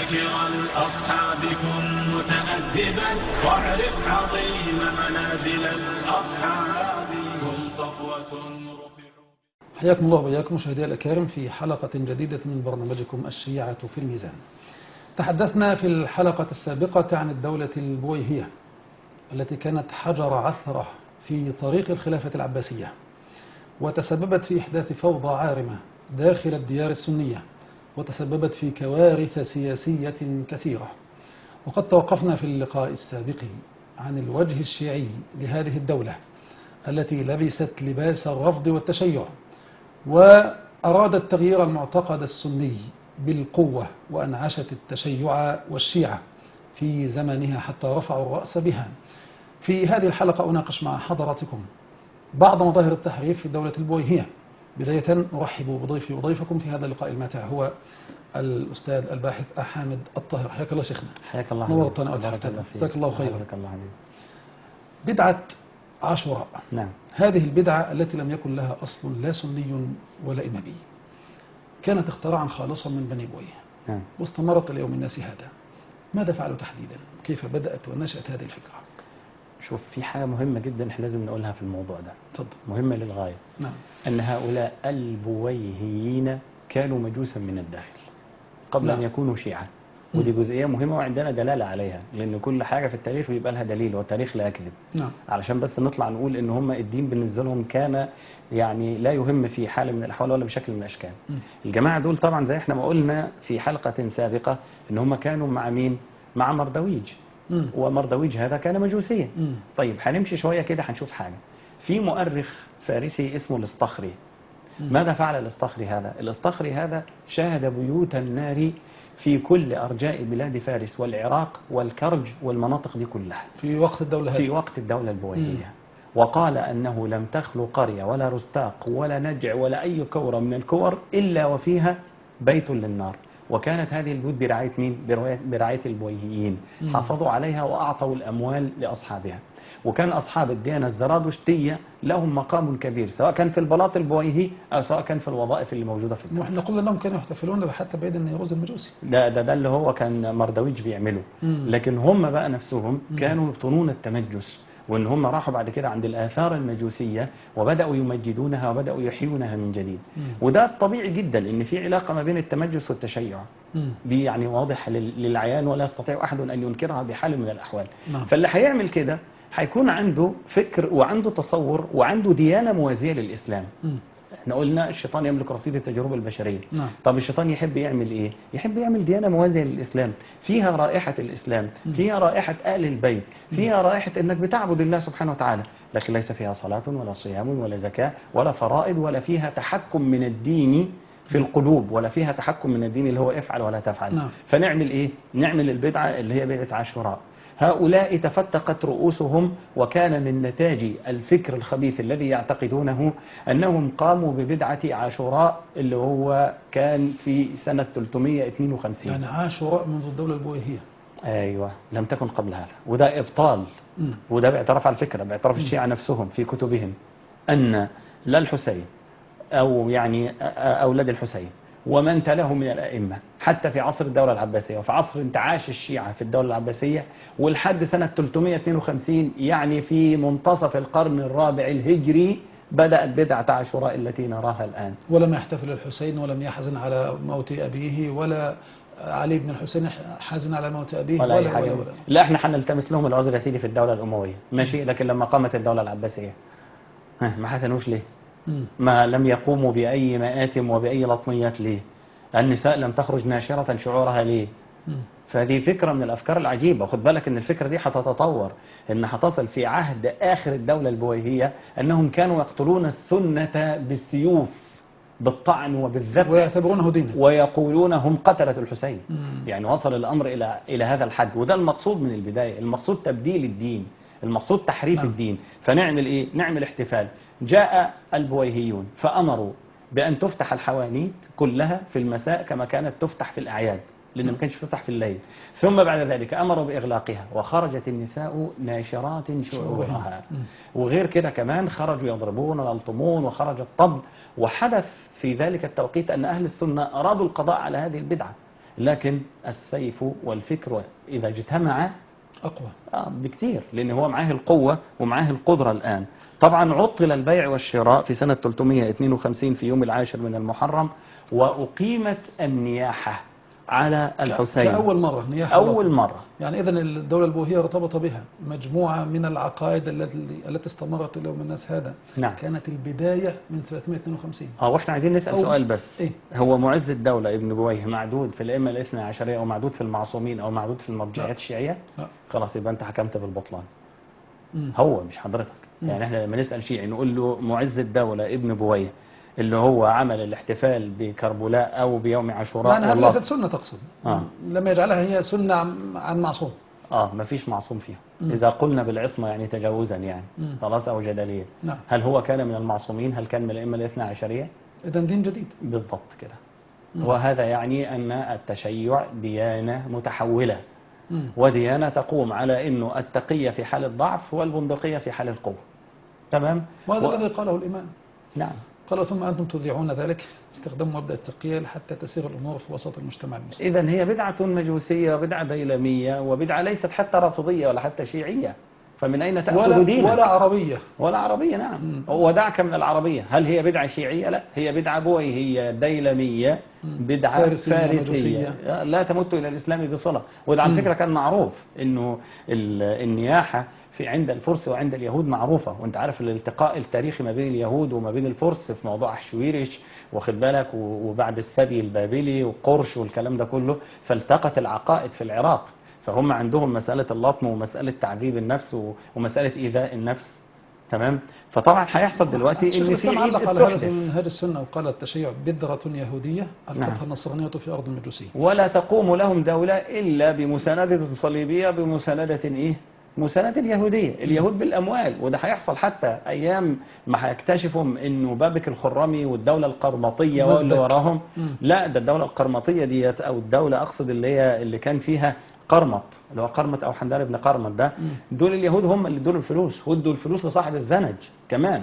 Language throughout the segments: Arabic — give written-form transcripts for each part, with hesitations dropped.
ذاكر الأصحاب كن متأدبا واعرف عظيم منازل الأصحاب هم صفوة رفعوا. حياكم الله وإياكم مشاهدي الأكارم في حلقة جديدة من برنامجكم الشيعة في الميزان. تحدثنا في الحلقة السابقة عن الدولة البويهية التي كانت حجر عثرة في طريق الخلافة العباسية، وتسببت في إحداث فوضى عارمة داخل الديار السنية، وتسببت في كوارث سياسية كثيرة. وقد توقفنا في اللقاء السابق عن الوجه الشيعي لهذه الدولة التي لبست لباس الرفض والتشيع، وأرادت تغيير المعتقد السني بالقوة، وأنعشت التشيع والشيعة في زمانها حتى رفعوا الرأس بها. في هذه الحلقة أناقش مع حضراتكم بعض مظاهر التحريف في الدولة البويهية. بداية أرحب بضيفي وضيفكم في هذا اللقاء الماتع، هو الأستاذ الباحث حامد الطاهر. حياك الله شيخنا. حياك الله. نورتنا وأتحفتنا. جزاك الله خيرا. جزاك الله حبيبي. بدعة عاشوراء، نعم. هذه البدعة التي لم يكن لها أصل لا سني ولا إمامي، كانت اختراعا خالصا من بني بويه، نعم. واستمرت اليوم الناس هذا. ماذا فعلوا تحديدا؟ كيف بدأت ونشأت هذه الفكرة؟ شوف، في حاجة مهمة جدا احنا لازم نقولها في الموضوع ده. تفضل. مهمة للغاية. نعم. أن هؤلاء البويهيين كانوا مجوسا من الداخل قبل نعم. أن يكونوا شيعة، ودي جزئية مهمة وعندنا دلالة عليها، لأن كل حاجة في التاريخ بيبقى لها دليل، والتاريخ لا يكذب. نعم. علشان بس نطلع نقول إن هم الدين بالنسبة لهم كان يعني لا يهم في حال من الأحوال ولا بشكل من الأشكال. الجماعة دول طبعا زي احنا ما قلنا في حلقة سابقة إن هم كانوا مع مين؟ مع مردويج. ومردويج هذا كان مجوسيا. طيب هنمشي شوية كده هنشوف حاجة. في مؤرخ فارسي اسمه الاسطخري. ماذا فعل الاسطخري هذا؟ الاسطخري هذا شاهد بيوت النار في كل أرجاء بلاد فارس والعراق والكرج والمناطق دي كلها في وقت الدولة هذه، في وقت الدولة البويهية. وقال أنه لم تخلو قرية ولا رستاق ولا نجع ولا أي كورة من الكور إلا وفيها بيت للنار. وكانت هذه البيوت برعاية مين؟ برعاية البويهيين. حافظوا عليها وأعطوا الأموال لأصحابها. وكان أصحاب الديانة الزرادشتية لهم مقام كبير، سواء كان في البلاط البويهي أو سواء كان في الوظائف اللي موجودة في الدولة. ونحن قلنا أنهم كانوا يحتفلون حتى بعيد النيروز المجوسي. ده اللي هو كان مردويج بيعمله. لكن هم بقى نفسهم كانوا يبطنون التمجس، وان هم راحوا بعد كده عند الآثار المجوسية وبدأوا يمجدونها وبدأوا يحيونها من جديد. وده طبيعي جدا ان في علاقة ما بين التمجس والتشيع. دي يعني واضح للعيان ولا يستطيع أحد أن ينكرها بحال من الأحوال. فاللي هيعمل كده هيكون عنده فكر وعنده تصور وعنده ديانة موازية للإسلام. احنا قلنا الشيطان يملك رصيد التجربة البشرية. طب الشيطان يحب يعمل ايه؟ يحب يعمل ديانة موازية للإسلام، فيها رائحة الإسلام، فيها رائحة آل البيت، فيها رائحة انك بتعبد الله سبحانه وتعالى، لكن ليس فيها صلاة ولا صيام ولا زكاة ولا فرائض، ولا فيها تحكم من الدين في القلوب، ولا فيها تحكم من الدين اللي هو افعل ولا تفعل. فنعمل ايه؟ نعمل البدعة اللي هي بدعة عاشوراء. هؤلاء تفتقت رؤوسهم، وكان من نتاج الفكر الخبيث الذي يعتقدونه أنهم قاموا ببدعة عاشوراء اللي هو كان في سنة 352. يعني عاشوراء منذ الدولة البويهية. أيوة، لم تكن قبل هذا. وده إبطال. وده باعتراف على الفكرة، باعتراف الشيعة نفسهم في كتبهم، أن لا الحسين أو يعني أولاد الحسين ومن تلاه من الأئمة حتى في عصر الدولة العباسية وفي عصر انتعاش الشيعة في الدولة العباسية ولحد سنة 352، يعني في منتصف القرن الرابع الهجري، بدأت بدعة عاشوراء التي نراها الآن. ولم يحتفل الحسين ولم يحزن على موت أبيه، ولا علي بن الحسين حزن على موت أبيه ولا. لا، احنا حنلتمس لهم العذر يا سيدي في الدولة الأموية، ماشي، لكن لما قامت الدولة العباسية ما حزنوش ليه؟ ما لم يقوموا بأي مآتم وبأي لطميات ليه؟ النساء لم تخرج ناشرة شعورها ليه؟ فهذه فكرة من الأفكار العجيبة. وخد بالك أن الفكرة دي هتتطور، أن هتصل في عهد آخر الدولة البويهية أنهم كانوا يقتلون السنة بالسيوف، بالطعن وبالذبح، ويعتبرونه دينا، ويقولون هم قتلة الحسين. يعني وصل الأمر إلى هذا الحد. وده المقصود من البداية، المقصود تبديل الدين، المقصود تحريف الدين. فنعمل إيه؟ نعمل احتفال. جاء البويهيون فأمروا بأن تفتح الحوانيت كلها في المساء كما كانت تفتح في الأعياد، لأن ما كانش تفتح في الليل. ثم بعد ذلك أمروا بإغلاقها، وخرجت النساء ناشرات شعورها. وغير كده كمان خرجوا يضربون ويلطمون، وخرج الطبل. وحدث في ذلك التوقيت أن أهل السنة أرادوا القضاء على هذه البدعة، لكن السيف والفكر إذا اجتمعا أقوى. بكتير، لأن هو معاه القوة ومعاه القدرة الآن. طبعا عطل البيع والشراء في سنة 352 في يوم العاشر من المحرم، وأقيمت النياحة على الحسين كأول مرة نياحة أول وطن. مرة. يعني إذن الدولة البويهية ارتبط بها مجموعة من العقائد التي استمرت إلى يوم الناس هذا. نعم. كانت البداية من 352. واحنا عايزين نسأل سؤال بس. إيه؟ هو معز الدولة ابن بويه معدود في الأئمة الاثنى عشرية، أو معدود في المعصومين، أو معدود في المرجعيات الشيعية؟ لا. خلاص، يبقى أنت حكمت بالبطلان. مم. هو مش حضرتك. يعني احنا لما نسأل شيعي نقول له معز الدولة ابن بويه اللي هو عمل الاحتفال بكربلاء أو بيوم عاشوراء، يعني هذه ليست سنة تقصد. لم يجعلها هي سنة عن معصوم. ما فيش معصوم فيها. إذا قلنا بالعصمة يعني تجاوزا، يعني خلاص، أو جدليا. نعم. هل هو كان من المعصومين؟ هل كان من الأئمة الاثنى عشرية؟ إذن دين جديد. بالضبط كده. وهذا يعني أن التشيع ديانة متحولة، وديانة تقوم على أنه التقية في حال الضعف والبندقية في حال القوة. تمام. وهذا الذي قاله الإمام. نعم. قال ثم أنتم تذيعون ذلك استخدام مبدأ التقية حتى تسير الأمور في وسط المجتمع المسلم. إذن هي بدعة مجوسية وبدعة ديلمية وبدعة ليست حتى رافضية ولا حتى شيعية، فمن أين تأخذ دينك؟ ولا عربية. ولا عربية. نعم. ودعك من العربية. هل هي بدعة شيعية؟ لا، هي بدعة بويهية ديلمية، بدعة فارسية لا تمت إلى الإسلام بصلة. وده على فكرة كان معروف إنه النياحة في عند الفرس وعند اليهود معروفة. وانت عارف الالتقاء التاريخي ما بين اليهود وما بين الفرس في موضوع أحشويرش، واخد بالك، وبعد السبي البابلي وقرش والكلام ده كله، فالتقت العقائد في العراق. فهم عندهم مسألة اللطم ومسألة تعذيب النفس ومسألة إيذاء النفس. تمام. فطبعا هيحصل دلوقتي ان في عيد علق على هذا في استحدث. منهاج السنة وقال التشيع بدرة يهودية ألقتها النصرانية في أرض المجوسية. ولا تقوم لهم دولة إلا بمساندة صليبية، بمساندة إيه؟ مساندة اليهودية. اليهود بالأموال. وده هيحصل حتى أيام ما هيكتشفوا إنه بابك الخرمي والدولة القرمطية واللي وراهم. لا، ده الدولة القرمطية ديت، أو الدولة أقصد اللي كان فيها قرمط، اللي هو قرمط أو حمدان بن قرمط ده. دول اليهود هم اللي ادوا الفلوس، ودوا الفلوس لصاحب الزنج كمان.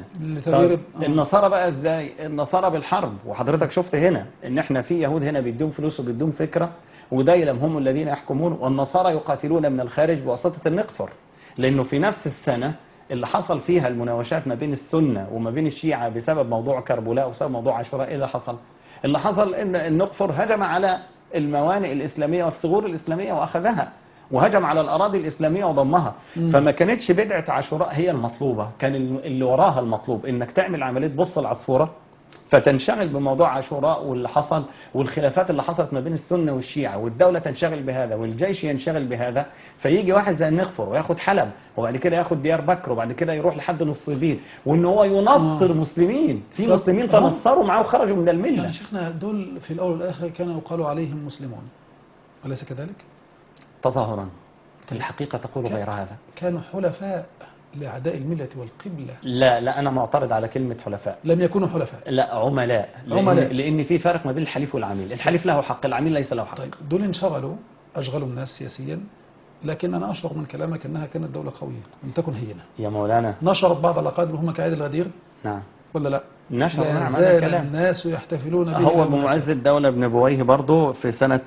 النصارى بقى ازاي؟ النصارى بالحرب. وحضرتك شفت هنا ان احنا في يهود هنا بيدوم فلوس وبيدوم فكرة، ودايلم هم الذين يحكمون، والنصارى يقاتلون من الخارج بواسطة النقفر. لانه في نفس السنة اللي حصل فيها المناوشات ما بين السنة وما بين الشيعة بسبب موضوع كربلاء وبسبب موضوع عاشوراء، ايه اللي حصل؟ اللي حصل ان النقفر هجم على الموانئ الإسلامية والثغور الإسلامية وأخذها، وهجم على الأراضي الإسلامية وضمها. فما كانتش بدعة عاشوراء هي المطلوبة، كان اللي وراها المطلوب إنك تعمل عملية بص العصفورة، فتنشغل بموضوع عاشوراء واللي حصل والخلافات اللي حصلت ما بين السنة والشيعة، والدولة تنشغل بهذا والجيش ينشغل بهذا. فيجي واحد زي النقفر وياخد حلب، وبعد كده ياخد ديار بكر، وبعد كده يروح لحد نصيبين، وان هو ينصر مسلمين. في مسلمين تنصروا معه وخرجوا من الملة. يعني شيخنا دول في الأول والآخر كانوا يقال عليهم مسلمون، أليس كذلك؟ تظاهرا. الحقيقة تقول غير هذا. كانوا حلفاء لأعداء الملة والقبلة. لا، أنا معترض على كلمة حلفاء. لم يكونوا حلفاء. لا، عملاء. لأن في فرق ما بين الحليف والعميل. الحليف له حق، العميل ليس له حق. طيب دول انشغلوا، أشغلوا الناس سياسيا، لكن أنا أشعر من كلامك أنها كانت دولة قوية لم تكن هينة. يا مولانا، نشرت بعض العقائد اللي هم كعيد الغدير. نعم. ولا لا؟ نشر. نعم، هذا الكلام. الناس يحتفلون به. هو بمعز الدولة ابن بويه برضه في سنة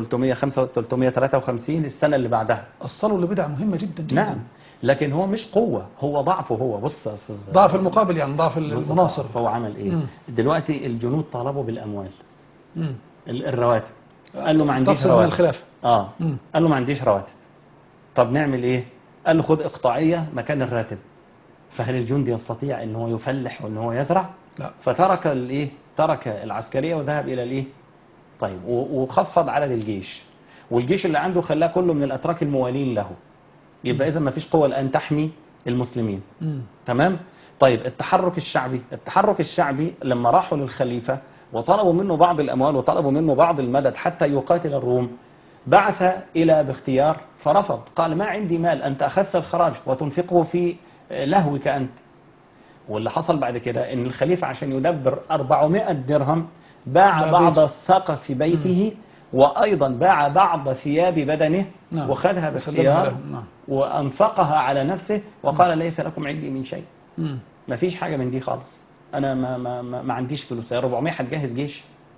353 السنة اللي بعدها أصلوا لبدعة مهمة جدا جدا. نعم. لكن هو مش قوة، هو ضعفه. هو بص ضعف المقابل، يعني ضعف المناصر. فهو عمل ايه؟ دلوقتي الجنود طلبوا بالاموال، الرواتب. قال له ما عنديش رواتب. الخلافة. قال له ما عنديش رواتب. طب نعمل ايه؟ قال له خد اقطاعية مكان الراتب. فهل الجندي يستطيع ان هو يفلح وان هو يزرع؟ لا. فترك الايه؟ ترك العسكرية وذهب الى الايه؟ طيب، وخفض عدد الجيش، والجيش اللي عنده خلاه كله من الاتراك الموالين له. يبقى إذا ما فيش قوة الآن تحمي المسلمين. تمام؟ طيب التحرك الشعبي لما راحوا للخليفة وطلبوا منه بعض الأموال وطلبوا منه بعض المدد حتى يقاتل الروم، بعث إلى باختيار فرفض. قال ما عندي مال، أنت أخذت الخراج وتنفقه في لهوك أنت. واللي حصل بعد كده إن الخليفة عشان يدبر 400 درهم باع بعض السقف في بيته، وأيضا باع بعض ثياب بدنه. نعم. وخذها باختيار. نعم. وأنفقها على نفسه وقال ليس لكم عندي من شيء. ما فيش حاجة من دي خالص. أنا ما عنديش فلوس. 400 هتجهز جيش؟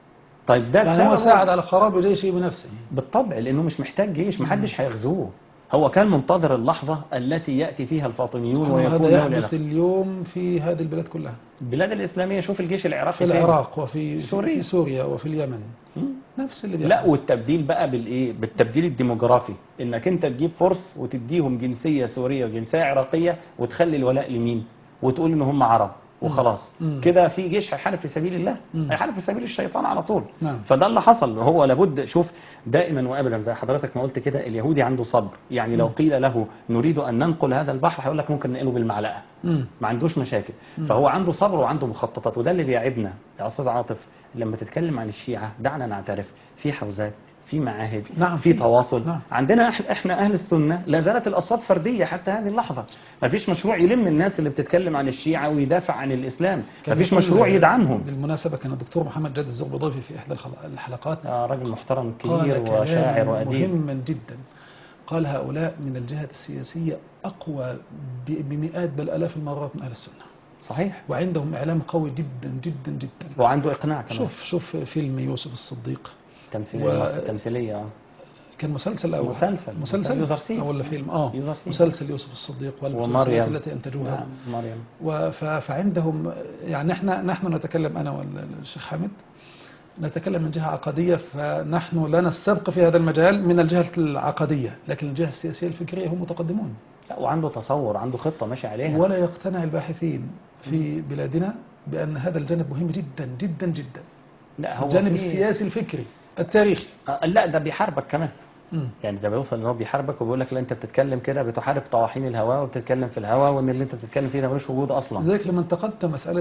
طيب ده يعني هو بسببه. ساعد على خراب جيشه بنفسه. بالطبع، لأنه مش محتاج جيش، محدش هيغزوه. هو كان منتظر اللحظة التي يأتي فيها الفاطميون سبحان الله، ويكون هذا له يحدث العلاقة. اليوم في هذه البلاد كلها، البلاد الإسلامية، شوف الجيش في العراقي فين؟ العراق وفي سوريا. في سوريا وفي اليمن، مم. نفس اللي لا، بيحدث. والتبديل بقى بالايه؟ بالتبديل الديموغرافي، انك انت تجيب فرس وتديهم جنسيه سوريه وجنسيه عراقيه وتخلي الولاء لمين؟ وتقول ان هم عرب وخلاص. مم. كده في جيش هيحارب في سبيل الله؟ مم. هيحارب في سبيل الشيطان على طول. نعم. فده اللي حصل. هو لابد، شوف، دائما وابدا زي حضرتك ما قلت كده، اليهودي عنده صبر. يعني لو قيل له نريد ان ننقل هذا البحر هيقول لك ممكن ننقله بالمعلقه، مم. ما عندوش مشاكل. فهو عنده صبر وعنده مخططات، وده اللي بيعبنا يا استاذ عاطف. لما تتكلم عن الشيعة دعنا نعترف في حوزات، في معاهد، نعم، في في. تواصل. نعم. عندنا احنا اهل السنة لا زالت الاصوات فردية حتى هذه اللحظة. ما فيش مشروع يلم الناس اللي بتتكلم عن الشيعة ويدافع عن الاسلام، ما فيش يقول- مشروع يدعمهم. بالمناسبة كان الدكتور محمد جاد الزغبي ضيفي في إحدى الحلقات، راجل محترم قال كبير وشاعر كلاما واديب. مهما جدا. قال هؤلاء من الجهة السياسية أقوى بمئات بل آلاف المرات من أهل السنة، صحيح. وعندهم إعلام قوي جدا جدا جدا. وعنده اقناع كمان. شوف فيلم يوسف الصديق، تمثيلية تمثيلية. كان مسلسل أو مسلسل يوزرسي ولا فيلم يوزرسي. مسلسل يوسف الصديق والمسلسلات ومريم التي أنتجوها. نعم، مريم. فعندهم يعني نحن نتكلم أنا والشيخ حامد نتكلم من جهة عقدية، فنحن لنا السبق في هذا المجال من الجهة العقدية، لكن الجهة السياسية الفكرية هم متقدمون. لا، وعنده تصور، عنده خطة ماشي عليها. ولا يقتنع الباحثين في بلادنا بأن هذا الجانب مهم جدا جدا جدا، لا، هو الجانب في- السياسي الفكري التاريخي. لا، ده بيحاربك كمان. مم. يعني ده بيوصل ان هو بيحاربك وبيقول لك لا، انت بتتكلم كده بتحارب طواحين الهواء وبتتكلم في الهواء، وان اللي انت بتتكلم فيه ده ملوش وجود اصلا. لذلك لما انتقدت مسألة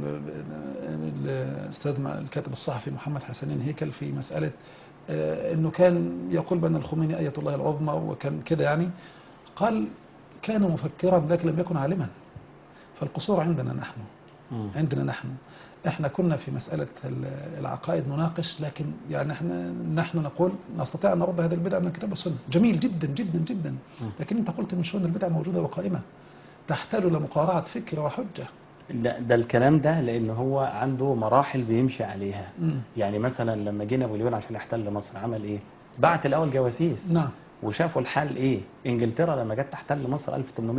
الأستاذ الكاتب الصحفي محمد حسنين هيكل في مسألة أنه كان يقول بأن الخميني آية الله العظمى وكان كده، يعني قال كان مفكرا لكن لم يكن عالما. فالقصور عندنا نحن، عندنا احنا كنا في مسألة العقائد نناقش، لكن يعني نحن نقول نستطيع أن نرد هذه البدع من الكتاب والسنة. جميل جدا جدا جدا، لكن أنت قلت من شؤون البدع موجودة وقائمة تحتاج لمقارعة فكر وحجة. ده الكلام ده لان هو عنده مراحل بيمشي عليها. يعني مثلا لما جه نابليون عشان يحتل مصر عمل ايه؟ بعت الاول جواسيس. نعم. وشافوا الحال ايه. انجلترا لما جت تحتل مصر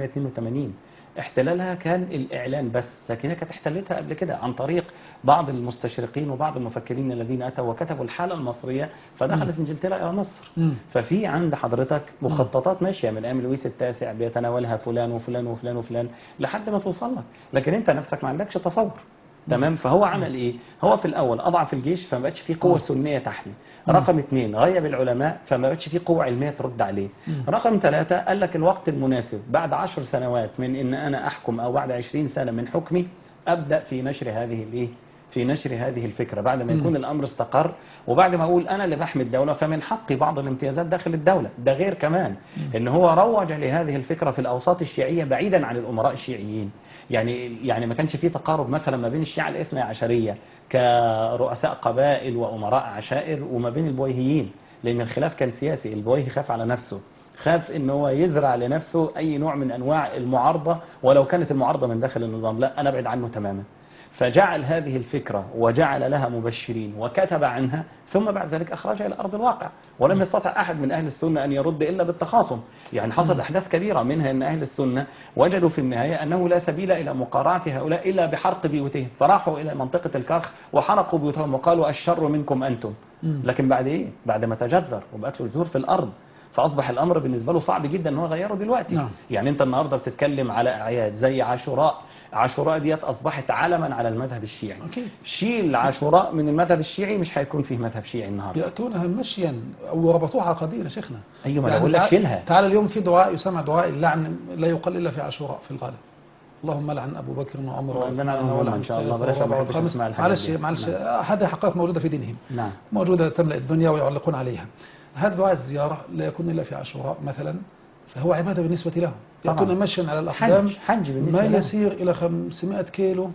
1882 احتلالها كان الإعلان بس، لكن هي كانت احتلتها قبل كده عن طريق بعض المستشرقين وبعض المفكرين الذين أتوا وكتبوا الحالة المصرية، فدخلت إنجلترا إلى مصر. ففي عند حضرتك مخططات ماشية من أيام لويس التاسع بيتناولها فلان وفلان وفلان وفلان لحد ما توصل لك، لكن أنت نفسك ما عندكش تصور. تمام. فهو عمل ايه؟ هو في الاول اضعف الجيش فما بقتش فيه قوه سنيه تحمي. رقم 2 غيب العلماء فما بقتش فيه قوه علميه ترد عليه. رقم 3 قال لك الوقت المناسب بعد 10 سنوات من ان انا احكم او بعد 20 سنه من حكمي ابدا في نشر هذه الايه؟ في نشر هذه الفكره بعد ما يكون الامر استقر، وبعد ما اقول انا اللي بحمي الدوله فمن حقي بعض الامتيازات داخل الدوله. ده غير كمان ان هو روج لهذه الفكره في الاوساط الشيعيه بعيدا عن الامراء الشيعيين. يعني ما كانش فيه تقارب مثلا ما بين الشيعة الاثنى عشرية كرؤساء قبائل وأمراء عشائر وما بين البويهيين، لأن الخلاف كان سياسي. البويهي خاف على نفسه، خاف ان هو يزرع لنفسه أي نوع من أنواع المعارضة، ولو كانت المعارضة من داخل النظام لا، أنا أبعد عنه تماما. فجعل هذه الفكرة وجعل لها مبشرين وكتب عنها، ثم بعد ذلك أخرجها إلى أرض الواقع، ولم يستطع أحد من أهل السنة أن يرد إلا بالتخاصم. يعني حصل أحداث كبيرة، منها أن أهل السنة وجدوا في النهاية أنه لا سبيل إلى مقارعة هؤلاء إلا بحرق بيوتهم، فراحوا إلى منطقة الكرخ وحرقوا بيوتهم وقالوا الشر منكم أنتم. لكن بعد إيه؟ بعد ما تجذر وبقت الجذور في الأرض، فأصبح الأمر بالنسبة له صعب جدا أنه يغيره دلوقتي. نعم. يعني أنت النهاردة بتتكلم على أعياد زي عاشوراء ديت أصبحت علما على المذهب الشيعي. أكيد. شيل عاشوراء من المذهب الشيعي مش هيكون فيه مذهب شيعي النهارده. يأتونها مشيا وربطوها عقديا يا شيخنا. أيوة، ما أنا بقول لك شيلها. تعال اليوم في دعاء يسمى دعاء اللعن لا يقل إلا في عاشوراء في الغالب. اللهم لعن أبو بكر وعمر وعثمان ولعن إن شاء الله الثالث بلاش، ما والرابع بحبش والخامس. اسمع الحاجات دي. معلش نعم. هذه حقائق موجودة في دينهم، نعم. موجودة تملأ الدنيا ويعلقون عليها. هذا دعاء الزيارة لا يكون إلا في عاشوراء مثلا، فهو عبادة بالنسبة لهم. يأتون مشيا على الأقدام حج بالنسبة ما لهم. يسير إلى 500 كيلو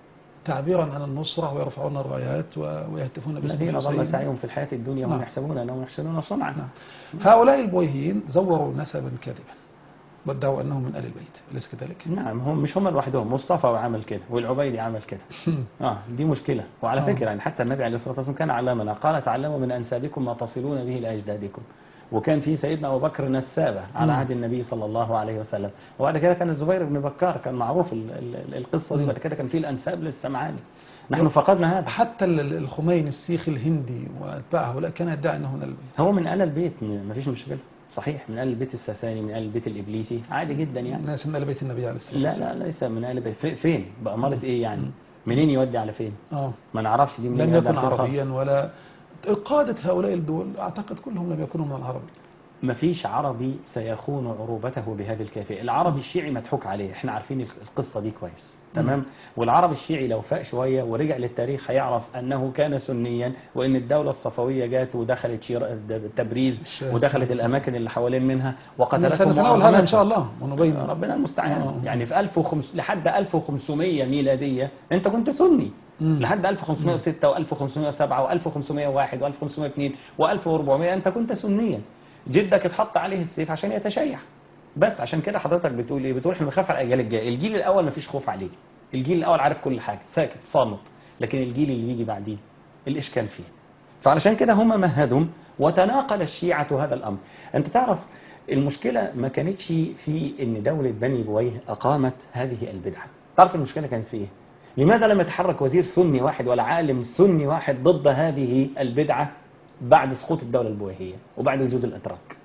تعبيرا عن النصرة، ويرفعون الرايات ويهتفون باسم الذين ضل الحسين. سعيهم في الحياة الدنيا وهم نعم. يحسبون أنهم يحسنون صنعا. نعم. هؤلاء البويهيين زوروا نسبا كاذبا وادعوا أنه من آل البيت، أليس كذلك؟ نعم، هم مش هم لوحدهم، مصطفى عمل كده والعبيدي عمل كده. دي مشكلة. وعلى فكرة يعني حتى النبي عليه الصلاة والسلام كان علمنا، قال تعلموا من أنسابكم ما تصلون به لأجدادكم. وكان في سيدنا أبو بكر نسابة على عهد النبي صلى الله عليه وسلم، وبعد كده كان الزبير بن بكار، كان معروف القصة دي. بعد كده كان في الأنساب للسمعاني. نحن فقدنا هذا. حتى الخميني السيخ الهندي وأتباع هؤلاء كان يدعي أنه من آل البيت. هو من آل البيت، ما فيش مشكلة، صحيح، من آل البيت الساساني، من آل البيت الإبليسي، عادي جدا يعني. ناس من آل بيت النبي عليه الصلاة لا والسلام. لا، ليس من آل البيت. فين بأمارة إيه يعني؟ منين يودي على فين؟ ما نعرفش دي منين لم يودي يكن على فين خالص. عربيا ولا قادة هؤلاء الدول أعتقد كلهم لم يكونوا من العرب. ما فيش عربي سيخون عروبته بهذه الكيفية. العربي الشيعي مضحوك عليه، احنا عارفين القصة دي كويس، تمام. والعربي الشيعي لو فاق شوية ورجع للتاريخ هيعرف أنه كان سنيا، وأن الدولة الصفوية جات ودخلت تبريز ودخلت الأماكن اللي حوالين منها وقتلتهم. سنتناول هذا إن شاء الله ونبين. ربنا المستعان. يعني في لحد 1500 ميلادية أنت كنت سني، لحد 1506 و1507 و1501 و1502 و1400 أنت كنت سنيا. جدك اتحط عليه السيف عشان يتشيع. بس عشان كده حضرتك بتقول ايه؟ بتقول احنا بنخاف على الاجيال الجايه. الجيل الاول مفيش خوف عليه، الجيل الاول عارف كل حاجه، ساكت صامت. لكن الجيل اللي يجي بعديه الاشكال فيه. فعلشان كده هم مهدهم، وتناقل الشيعة هذا الامر. انت تعرف المشكله ما كانتش في ان دوله بني بويه اقامت هذه البدعه. تعرف المشكله كانت في ايه؟ لماذا لم يتحرك وزير سني واحد ولا عالم سني واحد ضد هذه البدعه بعد سقوط الدولة البويهية وبعد وجود الأتراك؟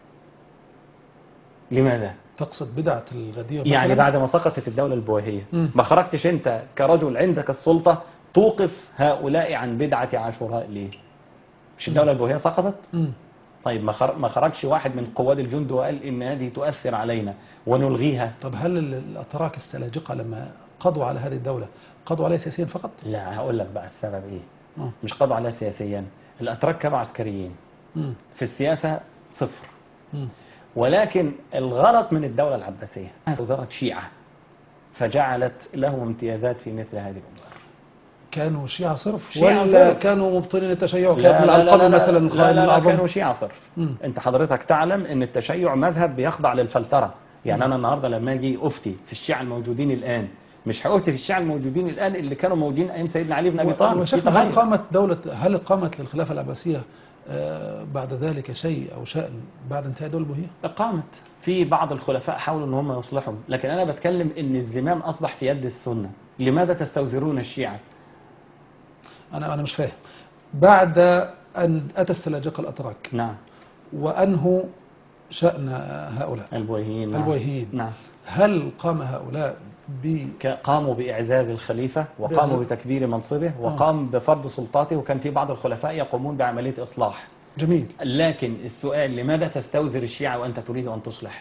لماذا؟ تقصد بدعة الغدير يعني بعد ما سقطت الدولة البويهية ما خرجتش أنت كرجل عندك السلطة توقف هؤلاء عن بدعة عاشوراء ليه؟ مش الدولة البويهية سقطت؟ طيب ما خرجش واحد من قواد الجند وقال إن هذه تؤثر علينا ونلغيها؟ طب هل الأتراك السلاجقة لما قضوا على هذه الدولة قضوا عليها سياسيا فقط؟ لا، هقول لك بقى السبب إيه. مش قضوا عليها سياسيا، الأتراك كانوا عسكريين، في السياسة صفر. ولكن الغلط من الدولة العباسية وزارة شيعة، فجعلت لهم امتيازات في مثل هذه الأمور. كانوا شيعة صرف شيعة ولا صرف. كانوا مبطلين التشيع؟ لا كان القبر مثلا لا كانوا شيعة صرف. انت حضرتك تعلم ان التشيع مذهب بيخضع للفلترة. يعني انا النهاردة لما اجي افتي في الشيعة الموجودين الآن، مش هأفتي في الشيعة الموجودين الآن اللي كانوا موجودين أيام سيدنا علي بن أبي طالب. هل قامت للخلافة العباسية بعد ذلك شيء أو شأن بعد انتهاء الدولة البويهية؟ قامت. في بعض الخلفاء حاولوا ان هم يصلحوا، لكن انا بتكلم ان الزمام اصبح في يد السنة. لماذا تستوزرون الشيعة؟ انا مش فاهم. بعد ان اتى السلاجقة الاتراك، نعم، وانهوا شأن هؤلاء البويهيين، نعم. هل قام هؤلاء قاموا بإعزاز الخليفة، وقاموا بتكبير منصبه، وقام بفرض سلطاته، وكان في بعض الخلفاء يقومون بعملية إصلاح. جميل. لكن السؤال، لماذا تستوزر الشيعة وأنت تريد أن تصلح؟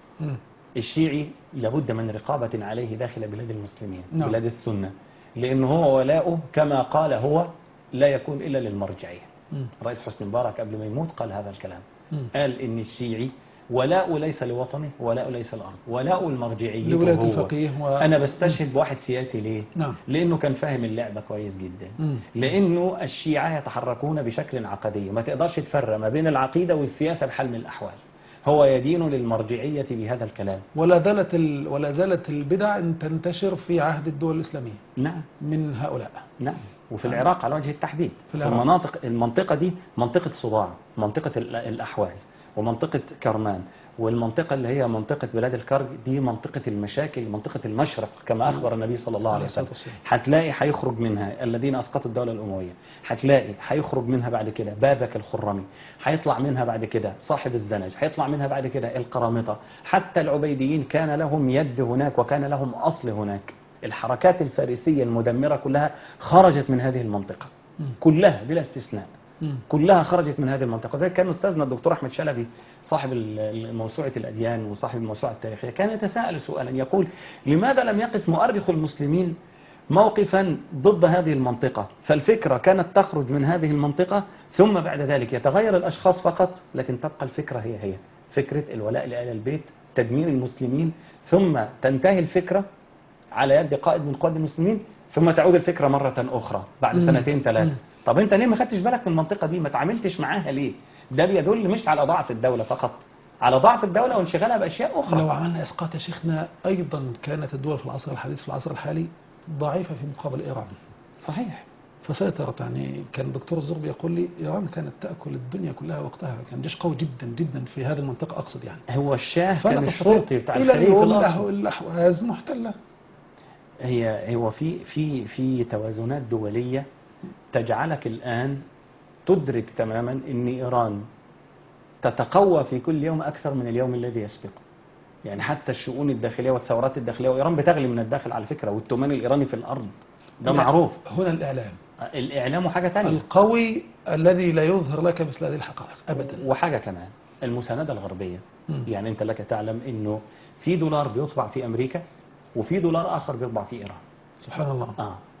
الشيعي لابد من رقابة عليه داخل بلاد المسلمين، نعم. بلاد السنة، لأنه هو ولاؤه كما قال هو لا يكون إلا للمرجعية. الرئيس حسني مبارك قبل ما يموت قال هذا الكلام. قال إن الشيعي ولاؤه ليس لوطنه، ولاؤه ليس الأرض، ولاؤه المرجعية لولاية الفقيه أنا بستشهد بواحد سياسي ليه؟ نعم. لأنه كان فاهم اللعبة كويس جدا. لأنه الشيعة يتحركون بشكل عقدي، ما تقدرش تفرق ما بين العقيدة والسياسة بحال من الأحوال. هو يدين للمرجعية بهذا الكلام. ولا زالت البدع أن تنتشر في عهد الدول الإسلامية، نعم، من هؤلاء، نعم. وفي العراق على وجه التحديد، في المنطقة دي منطقة صداع، منطقة الأحواز، ومنطقة كرمان، والمنطقة اللي هي منطقة بلاد الكرج دي منطقة المشاكل، منطقة المشرق كما أخبر النبي صلى الله عليه وسلم. هتلاقي هيخرج منها الذين أسقطوا الدولة الأموية، هتلاقي هيخرج منها بعد كده بابك الخرمي، هيطلع منها بعد كده صاحب الزنج، هيطلع منها بعد كده القرامطة، حتى العبيديين كان لهم يد هناك وكان لهم أصل هناك. الحركات الفارسية المدمرة كلها خرجت من هذه المنطقة، كلها بلا استثناء، كلها خرجت من هذه المنطقة. ذلك كان أستاذنا الدكتور أحمد شلبي صاحب موسوعة الأديان وصاحب الموسوعة التاريخية كان يتساءل سؤالا، يقول لماذا لم يقف مؤرخ المسلمين موقفا ضد هذه المنطقة؟ فالفكرة كانت تخرج من هذه المنطقة، ثم بعد ذلك يتغير الأشخاص فقط، لكن تبقى الفكرة هي فكرة الولاء لآل البيت، تدمير المسلمين، ثم تنتهي الفكرة على يد قائد من قواد المسلمين، ثم تعود الفكرة مرة أخرى بعد سنتين ثلاثة. طب انت ليه ما خدتش بالك من المنطقة دي؟ ما تعاملتش معاها ليه؟ ده بيدل مش على ضعف الدولة فقط، على ضعف الدولة وانشغالها بأشياء أخرى. لو عملنا إسقاط يا شيخنا، أيضا كانت الدول في العصر الحديث في العصر الحالي ضعيفة في مقابل إيران، صحيح. فسيطرت. يعني كان الدكتور الزغبي يقول لي إيران كانت تأكل الدنيا كلها وقتها، كان جيش قوي جدا جدا في هذه المنطقة أقصد يعني. هو الشاه فلا كان تستطيع الشرطي بتاع إلى الخليفة اليوم الأصلي. الأحواز محتلة. هو في توازنات دولية تجعلك الآن تدرك تماما أن إيران تتقوى في كل يوم أكثر من اليوم الذي يسبقه. يعني حتى الشؤون الداخلية والثورات الداخلية، وإيران بتغلي من الداخل على فكرة، والتومان الإيراني في الأرض ده معروف. هنا الإعلام الإعلام حاجة تانية، القوي الذي لا يظهر لك مثل هذه الحقائق أبدا. وحاجة كمان المساندة الغربية. يعني أنت لك تعلم أنه في دولار بيطبع في أمريكا، وفي دولار آخر بيطبع في إيران. سبحان الله.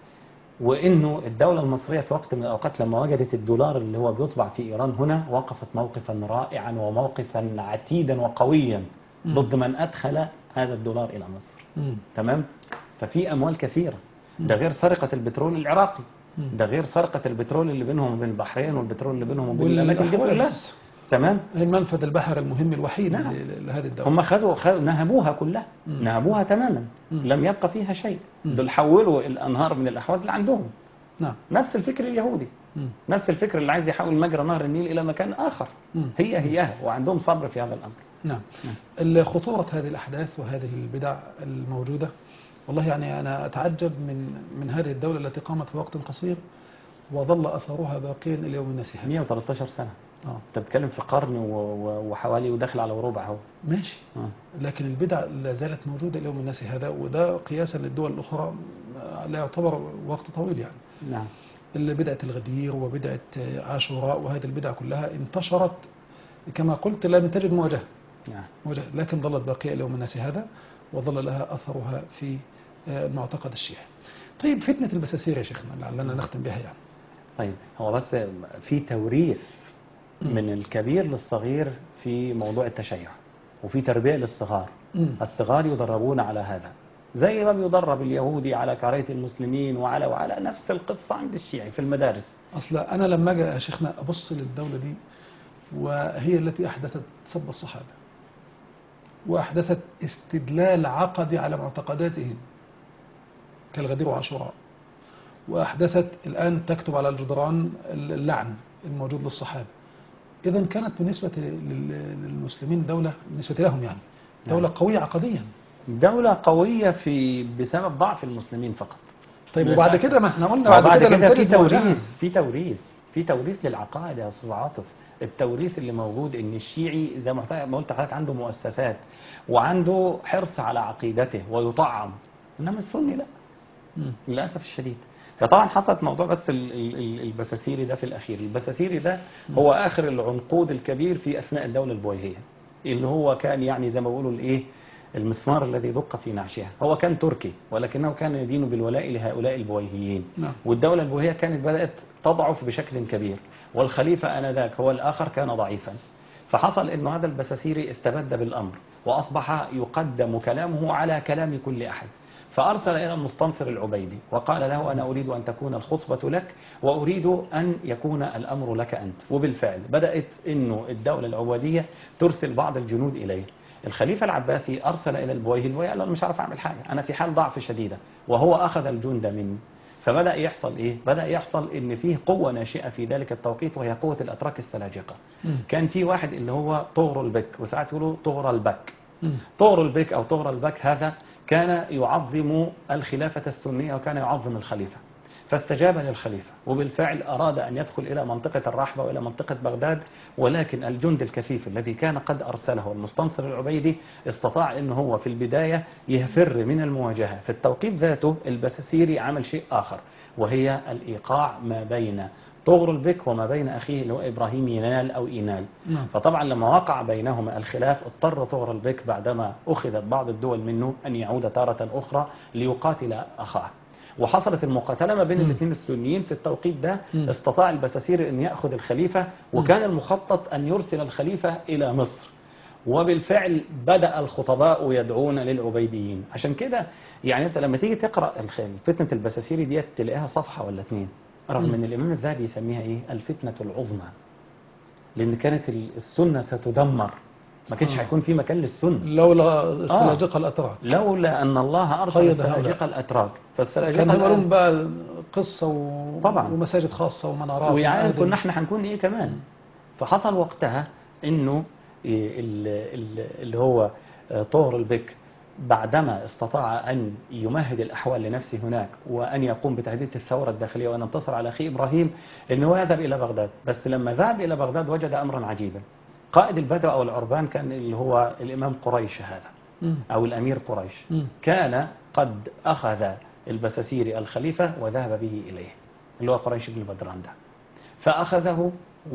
وإنه الدولة المصرية في وقت من الأوقات لما وجدت الدولار اللي هو بيطبع في إيران هنا، وقفت موقفا رائعا وموقفا عتيدا وقويا ضد من أدخل هذا الدولار إلى مصر. تمام. ففي أموال كثيرة، ده غير سرقة البترول العراقي، ده غير سرقة البترول اللي بينهم وبين البحرين، والبترول اللي بينهم وبين الأماكن دي كلها. تمام. المنفذ البحري المهم الوحيد نعم. لهذه الدولة. هم خدوا نهبوها كلها، نهبوها تماما، لم يبقى فيها شيء. دول حولوا الأنهار من الأحواز اللي عندهم. نعم. نفس الفكر اليهودي، نفس الفكر اللي عايز يحول مجرى نهر النيل إلى مكان آخر. هي وعندهم صبر في هذا الأمر. نعم. خطورة هذه الأحداث وهذه البدع الموجودة، والله يعني أنا أتعجب من هذه الدولة التي قامت في وقت قصير وظل أثرها باقيا إلى يوم الناس هذا. 113 سنة. انت بتتكلم في قرن وحوالي وداخل على وربع اهو. ماشي. لكن البدع لا زالت موجودة إلى يوم الناس هذا، وده قياسا للدول الأخرى لا يعتبر وقت طويل يعني. نعم. بدعة الغدير وبدعة عاشوراء وهذه البدع كلها انتشرت كما قلت، لم تجد مواجهة. نعم. لكن ظلت باقية إلى يوم الناس هذا، وظل لها أثرها في معتقد الشيعة. طيب فتنة البساسير يا شيخنا لعلنا نختم بها يعني. طيب هو بس في توريث من الكبير للصغير في موضوع التشيع، وفي تربية للصغار. الصغار يدربون على هذا زي ما بيدرب اليهودي على كراهية المسلمين، وعلى نفس القصة عند الشيعي في المدارس. أصلا أنا لما أجي يا شيخنا أبص للدولة دي، وهي التي أحدثت سب الصحابة، وأحدثت استدلال عقدي على معتقداتهم كالغدير وعاشوراء، وأحدثت الآن تكتب على الجدران اللعن الموجود للصحابة. إذا كانت بالنسبة للمسلمين دولة، بالنسبة لهم يعني دولة قوية عقديا، دولة قوية بسبب ضعف المسلمين فقط. طيب وبعد كده ما احنا قلنا بعد كده لم تجد في توريث للعقائد يا أستاذ عاطف. التوريث اللي موجود ان الشيعي زي ما قلت لحضرتك عنده مؤسسات وعنده حرص على عقيدته ويطعم، انما السني لا، للاسف الشديد. فطبعا حصلت موضوع بس البساسيري ده في الاخير. البساسيري ده هو اخر العنقود الكبير في اثناء الدوله البويهيه، اللي هو كان يعني زي ما بيقولوا الايه، المسمار الذي دق في نعشها. هو كان تركي ولكنه كان يدين بالولاء لهؤلاء البويهيين. والدوله البويهيه كانت بدات تضعف بشكل كبير، والخليفه انذاك هو الاخر كان ضعيفا. فحصل انه هذا البساسيري استبد بالامر، واصبح يقدم كلامه على كلام كل احد. فأرسل إلى المستنصر العبيدي وقال له أنا أريد أن تكون الخطبة لك، وأريد أن يكون الأمر لك أنت. وبالفعل بدأت إنه الدولة العبيدية ترسل بعض الجنود إليه. الخليفة العباسي أرسل إلى البويهي قال له مش عارف أعمل حاجة، أنا في حال ضعف شديدة، وهو أخذ الجند مني. فبدأ يحصل إيه؟ بدأ يحصل إن فيه قوة ناشئة في ذلك التوقيت، وهي قوة الأتراك السلاجقة. كان في واحد اللي هو طغرل بك، وساعات يقولوا طغرل بك. طغرل بك أو طغرل بك هذا كان يعظم الخلافة السنية، وكان يعظم الخليفة، فاستجاب للخليفة. وبالفعل أراد أن يدخل إلى منطقة الرحبة وإلى منطقة بغداد، ولكن الجند الكثيف الذي كان قد أرسله المستنصر العبيدي استطاع أنه هو في البداية يفر من المواجهة. في التوقيت ذاته البساسيري عمل شيء آخر، وهي الإيقاع ما بين طغرل بك وما بين أخيه اللي هو إبراهيم ينال أو إينال. فطبعا لما وقع بينهما الخلاف اضطر طغرل بك بعدما أخذت بعض الدول منه أن يعود تارة أخرى ليقاتل أخاه. وحصلت المقاتلة ما بين الاثنين السنيين في التوقيت ده. استطاع البساسيري أن يأخذ الخليفة، وكان المخطط أن يرسل الخليفة إلى مصر. وبالفعل بدأ الخطباء يدعون للعبيديين. عشان كده يعني أنت لما تيجي تقرأ فتنة البساسيري ديت تلاقيها صفحة ولا اتنين، رغم أن الإمام الذهبي يسميها إيه؟ الفتنة العظمى، لأن كانت السنة ستدمر ما كانش هيكون في مكان للسنة لولا السلاجقة الأتراك، لولا أن الله أرسل قيد السلاجقة الأتراك. فالسلاجقة كان هيبقى لهم بقى قصة طبعا. ومساجد خاصة ومنارات ويعني ومآذن. كنا احنا هنكون ايه كمان. فحصل وقتها انه اللي هو طهر البكر بعدما استطاع ان يمهد الاحوال لنفسه هناك وان يقوم بتهديد الثوره الداخليه وان ينتصر على اخيه ابراهيم، انه يذهب الى بغداد. بس لما ذهب الى بغداد وجد امرا عجيبا. قائد البدو او العربان كان اللي هو الامام قريش هذا او الامير قريش، كان قد اخذ البساسيري الخليفه وذهب به اليه، اللي هو قريش بن بدران ده، فأخذه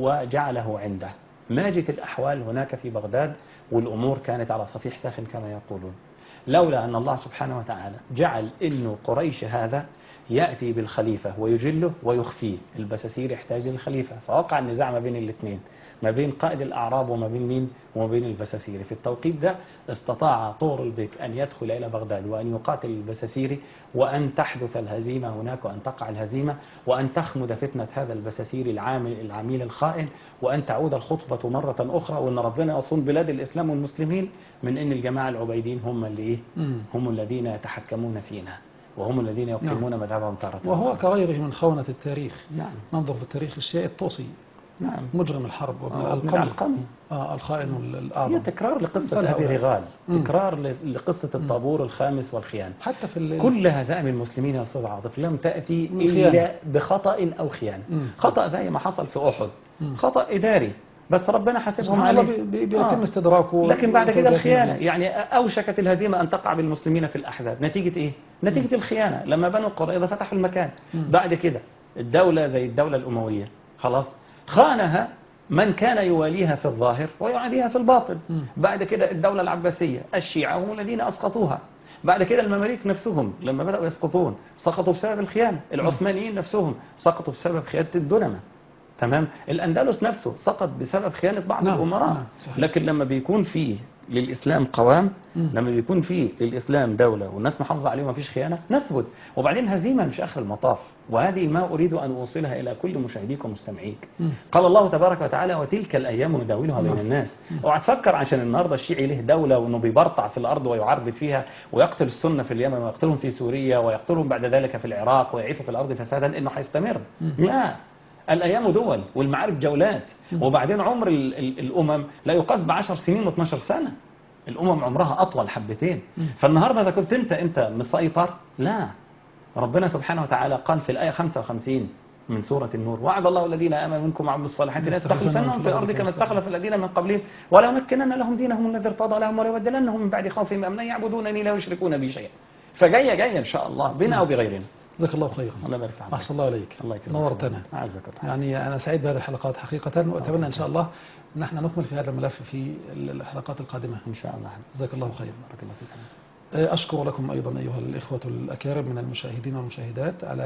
وجعله عنده. ماجت الأحوال هناك في بغداد والأمور كانت على صفيح ساخن كما يقولون، لولا أن الله سبحانه وتعالى جعل إنه قريش هذا يأتي بالخليفة ويجله ويخفيه. البساسير يحتاج للخليفة، فوقع النزاع ما بين الاثنين، ما بين قائد الأعراب وما بين مين وما بين البساسيري. في التوقيت ده استطاع طور البك أن يدخل إلى بغداد وأن يقاتل البساسيري وأن تحدث الهزيمة هناك وأن تقع الهزيمة وأن تخمد فتنة هذا البساسيري العميل الخائن وأن تعود الخطبة مرة أخرى وأن ربنا يصون بلاد الإسلام والمسلمين من أن الجماعة العبيدين هم اللي إيه؟ هم الذين يتحكمون فينا وهم الذين يقيمون مذهبهم تارة. وهو كغيره من خونة التاريخ. نعم. ننظر في التاريخ الشيء الطوسي، نعم، مجرم الحرب وابن القمي. الخائن الأعظم. هي تكرار لقصة أبي رغال، تكرار لقصة الطابور الخامس والخيانة. حتى في كل هزائم المسلمين يا أستاذ عاطف لم تأتي إلا بخطأ أو خيانة. خطأ زي ما حصل في أحد، خطأ إداري بس ربنا حاسبهم عليه، بيتم استدراكه. لكن بعد كده الخيانة، يعني أوشكت الهزيمة أن تقع بالمسلمين في الأحزاب. نتيجة إيه؟ نتيجة الخيانة. لما بنوا قريظة فتحوا المكان. بعد كده الدولة زي الدولة الأموية خلاص خانها من كان يواليها في الظاهر ويعاديها في الباطن. بعد كده الدولة العباسية الشيعة هم الذين أسقطوها. بعد كده المماليك نفسهم لما بدأوا يسقطون سقطوا بسبب الخيانة. العثمانيين نفسهم سقطوا بسبب خيانة الدنمة. تمام. الأندلس نفسه سقط بسبب خيانة بعض الأمراء. لكن لما بيكون فيه للإسلام قوام، لما بيكون فيه للإسلام دولة والناس محافظة عليه وما فيش خيانة نثبت. وبعدين هزيمة مش آخر المطاف، وهذه ما أريد أن أوصلها إلى كل مشاهديك ومستمعيك. قال الله تبارك وتعالى وتلك الأيام نداولها بين الناس. اوعى تفكر عشان النهارده الشيعي له دولة وأنه بيبرطع في الأرض ويعربد فيها ويقتل السنة في اليمن ويقتلهم في سوريا ويقتلهم بعد ذلك في العراق ويعيث في الأرض فسادا إنه هيستمر. لا، الأيام دول والمعارك جولات. وبعدين عمر الأمم لا يقاس ب10 سنين و12 سنة. الأمم عمرها أطول حبتين. فالنهاردة إذا كنت أنت مسيطر، لا، ربنا سبحانه وتعالى قال في الآية 55 من سورة النور وعد الله الذين آمنوا منكم وعملوا الصالحات ليستخلفنهم في الأرض كما استخلف الذين من قبلهم وليمكنن لهم دينهم الذي ارتضى لهم وليبدلنهم من بعد خوفهم أمنا يعبدونني لا يشركون بي شيئا. فجاية إن شاء الله بنا أو بغيرنا. جزاك الله خيرا. الله يبارك فيك. أحسن الله عليك. الله يكرمك. نورتنا. أعزك الله. يعني أنا سعيد بهذه الحلقات حقيقة، وأتمنى إن شاء الله أن احنا نكمل في هذا الملف في الحلقات القادمة إن شاء الله. جزاك الله خيرا. بارك الله فيك. أشكر لكم أيضا أيها الإخوة الأكارم من المشاهدين والمشاهدات على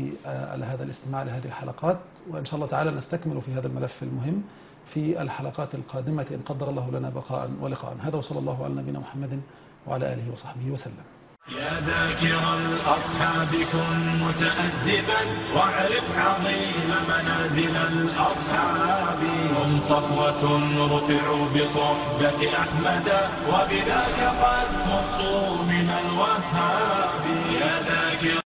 هذا الاستماع لهذه الحلقات، وإن شاء الله تعالى نستكمل في هذا الملف المهم في الحلقات القادمة إن قدر الله لنا بقاء ولقاء. هذا وصلى الله على نبينا محمد وعلى آله وصحبه وسلم. يا ذاكر الأصحاب كن متأدبا واعرف عظيم منازل الأصحاب. هم صفوة رفعوا بصحبة أحمد وبذاك قد خصوا من الوهاب. يا ذاكر